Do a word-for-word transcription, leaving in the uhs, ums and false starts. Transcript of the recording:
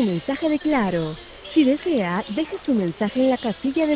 mensaje de Claro. Si desea, deje su mensaje en la casilla de